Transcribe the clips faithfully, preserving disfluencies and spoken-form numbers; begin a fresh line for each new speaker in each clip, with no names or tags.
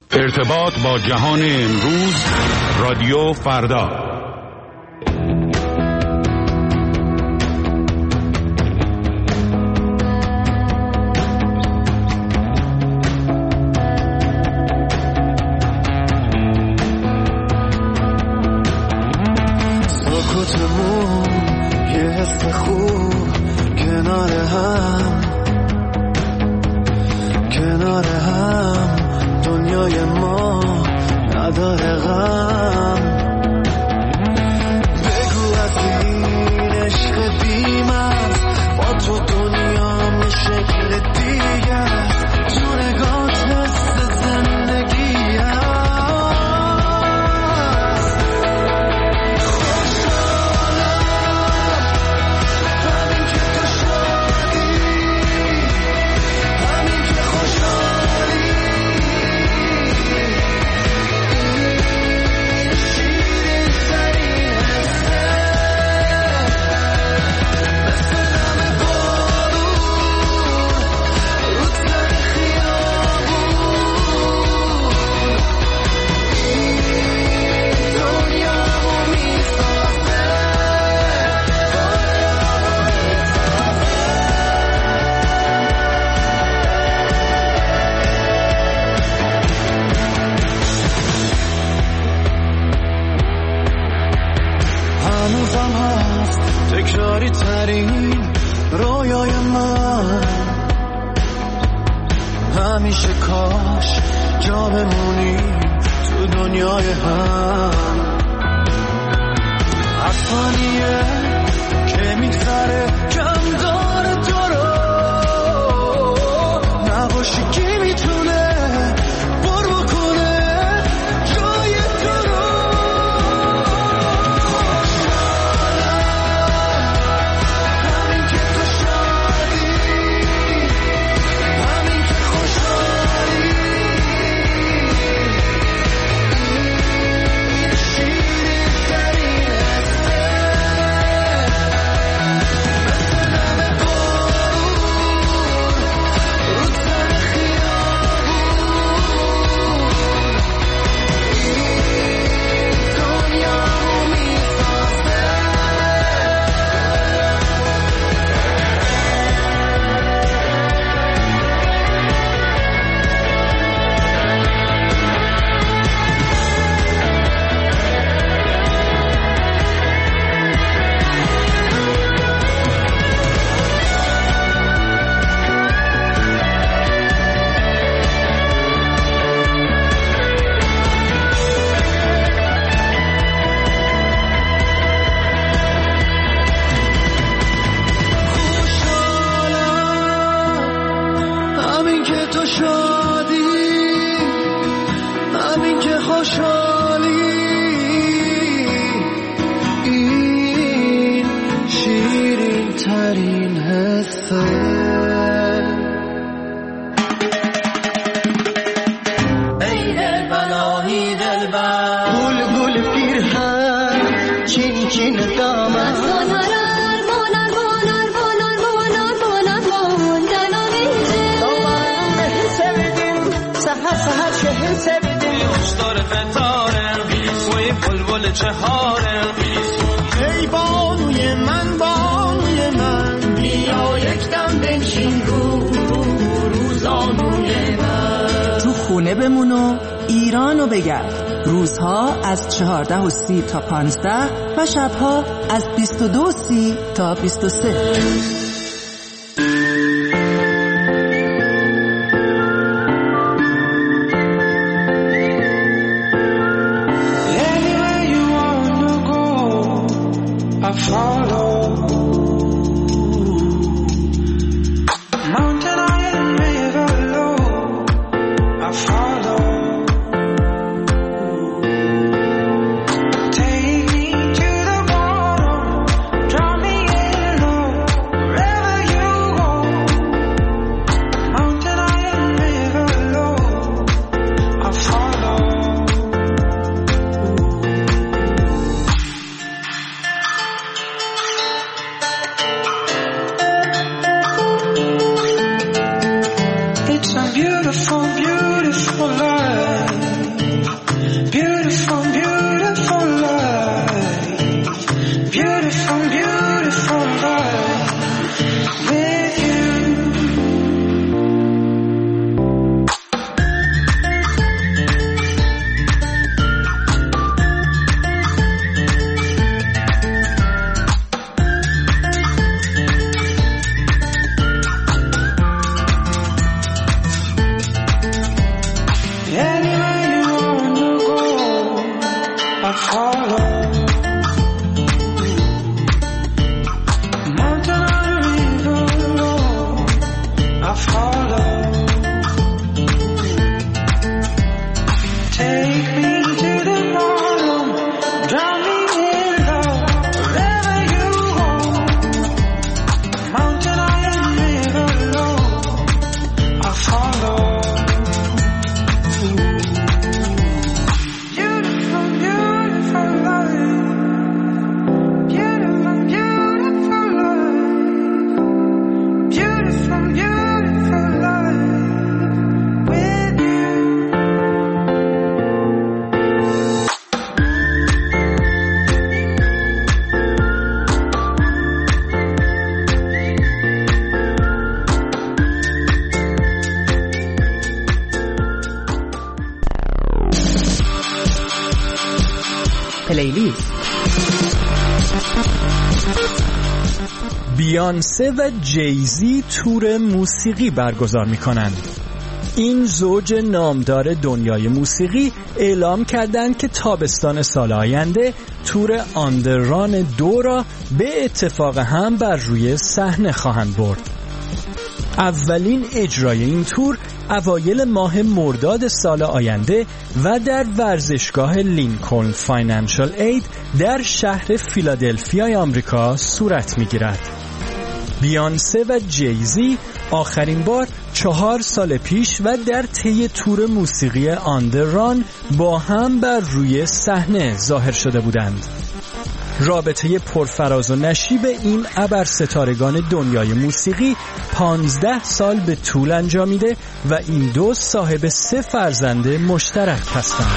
ارتباط با جهان امروز، رادیو فردا.
سکوتمون یه حس خوب کنار هم، کنار هم دنیای ما نداره غم. بگو از این عشق بی‌مرز با تو دنیام یه شکل دیگه، تو نگات حس زندگی تکراری ترین رویای من. همیشه کاش جا بمونی تو دنیای هم. از ثانیه که میگذره کم داره تو رو، نباشی کی میتونه پر بکنه جای تو رو.
ای بانوی من بانوی من، بیا یک دم بنشین رو روزانوی من.
تو خونه بمون و ایرانو بگرد. روزها از چهارده و سی تا پانزده و شبها از بیست و دو و سی تا بیست و سه.
Beautiful, beautiful
پلیلیست.
بیانسه و جیزی تور موسیقی برگزار می‌کنند. این زوج نامدار دنیای موسیقی اعلام کردند که تابستان سال آینده تور آندرران دو را به اتفاق هم بر روی صحنه خواهند برد. اولین اجرای این تور اوایل ماه مرداد سال آینده و در ورزشگاه لینکلن فاینانشال اید در شهر فیلادلفیای آمریکا صورت می‌گیرد. بیانسه و جیزی آخرین بار چهار سال پیش و در طی تور موسیقی آندرران با هم بر روی صحنه ظاهر شده بودند. رابطه پرفراز و نشیب این ابر ستارگان دنیای موسیقی پانزده سال به طول انجامیده و این دو صاحب سه فرزند مشترک هستند.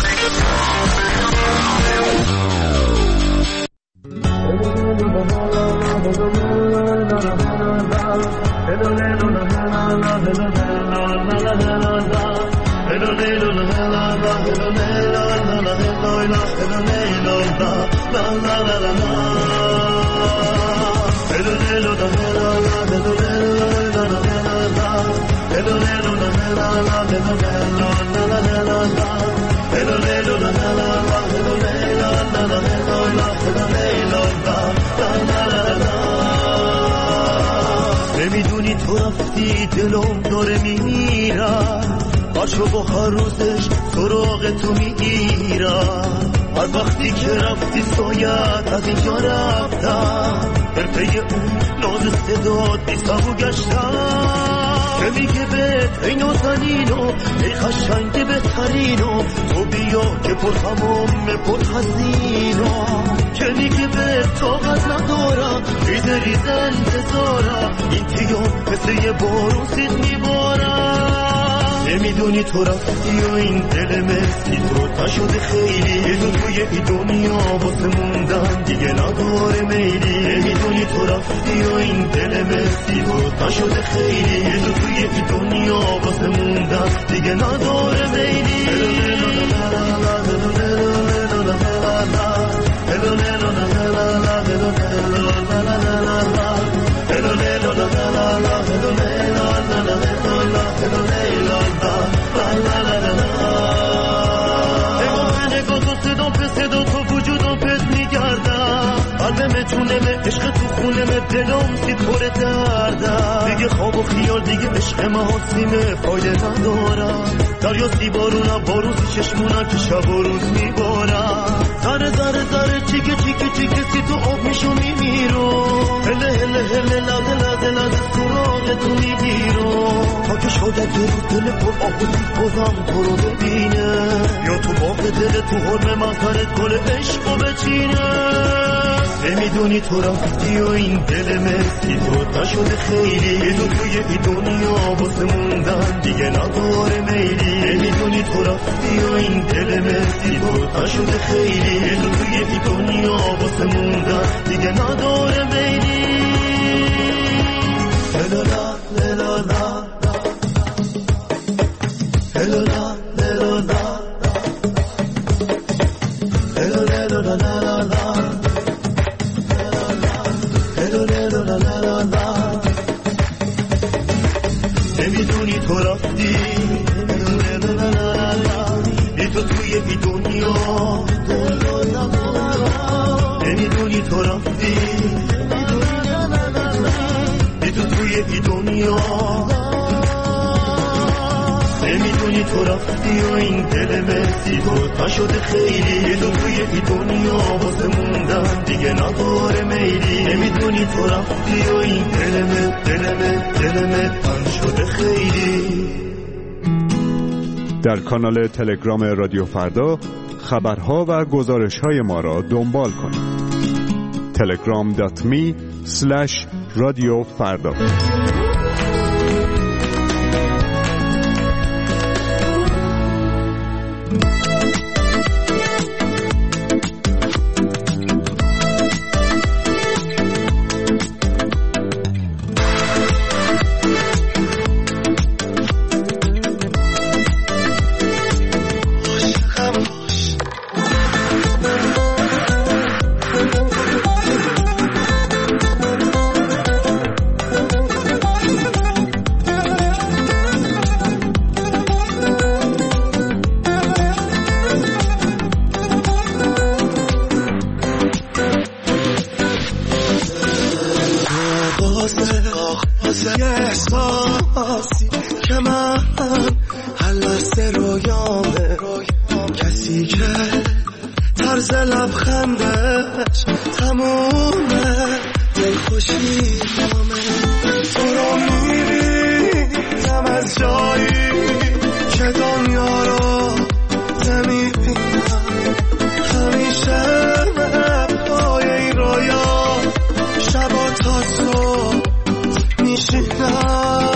نمیدونی تو رفتی دلم داره میمیرم، هاشو با هر روزش سراغ تو میگیرم. هر وقتی که رفتی سایت از اینجا رفتم، در پی اون ناز صدات بی صبو گشتم. که میگه بهت ای نازنینو ای خشنگ بهترینو، تو بیا که پر تمام پر حزینو. که میگه بهت طاقت ندارم ریزه ریزه انتظارم، این تیام مثل یه بارون سید میبارم. نمیدونی تو رفتی و این دل مسکی تو تشده خیلی، یه دو توی ای دنیا واسه موندن دیگه نداره میلی. نمیدونی تو رفتی و این دل مسکی تو تشده خیلی، یه دو توی ای دنیا واسه موندن دیگه نداره میلی. قلبم عشق تو خونم دلم سی پر دردم. دیگه خواب و خیال دیگه عشق محاسیمه فایده ندارم. دریا سی بارونم بارون سی چشمونم که شب و روز میبارم. ذره ذره ذره چیکه چیکه چیکه سی تو آب میشو میمیرو. هله هله هله لده لده لده سراغ تو میگیرو. تا که شاید یه روز دل پر آب و سی بازم تو رو ببینه، یا تو باغ دل تو حرم مزارت گل عشقو بچینه. نمیدونی تو رفتی و این دل مسی تو نشده خیلی، یه دو توی ای دنیا واسه موندن دیگه نداره میلی. نمیدونی تو رفتی و این دل مسی تو نشده خیلی، یه دو توی ای دنیا واسه موندن دیگه نداره میلی. هلالا هلالا هلالا هلالا هلالا نمیدونی تو رفتی ای تو توی ای دنیا، نمیدونی تو رفتی ای تو توی ای دنیا. نمیدونی تو رفتی و این دل مسی تو نشده خیلی، یه دو توی ای دنیا واسه موندن دیگه نداره میلی. نمیدونی تو رفتی و این دل من دل من دل من نشده خیلی.
در کانال تلگرام رادیو فردا خبرها و گزارش‌های ما را دنبال کنید. تلگرام دات می اسلش رادیو فردا.
Thank you. رویامه، کسی که طرز لبخندش تمومه، دل خوشی دامه. تو رو میبینم از جایی که دنیا رو نمیبینم، همیشه پای این رویا شبا تا صبح میشینم.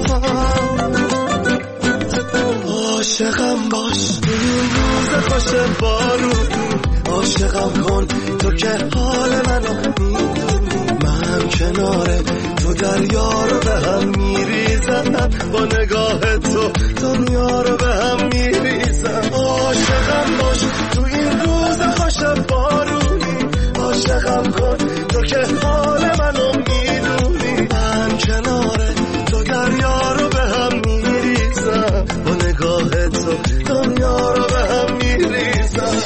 عاشقم باش این روز خوش بارونی، عاشقم کن تو که حال منو میدونی، من کنار تو دریا رو به هم میریزم، با نگاه تو دنیا رو به هم میریزم. عاشقم باش تو این روز خوش بارونی، عاشقم کن تو که حال منو میدونی، من کنار تو دریا رو به هم میریزم، با نگاه تو دنیا رو به هم میریزم.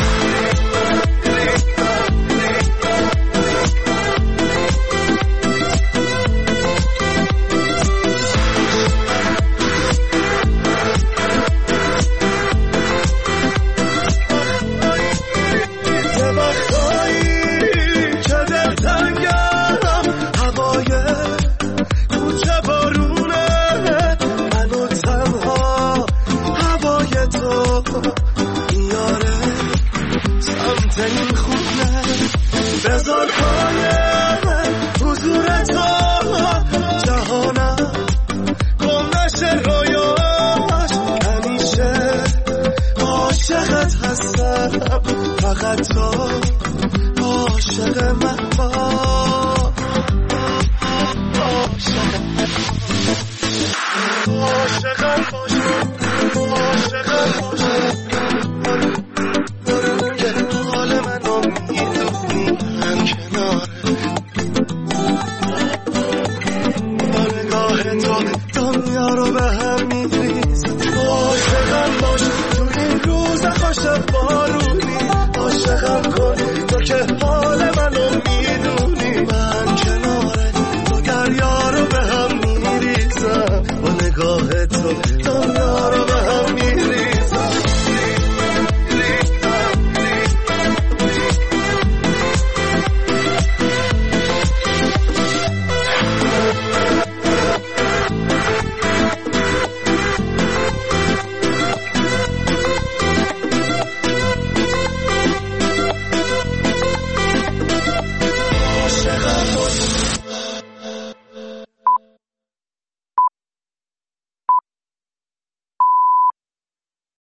بذار پای حضور تو جهانم گم نشه رویاش، همیشه عاشقت هستم، فقط تو عاشق من باش.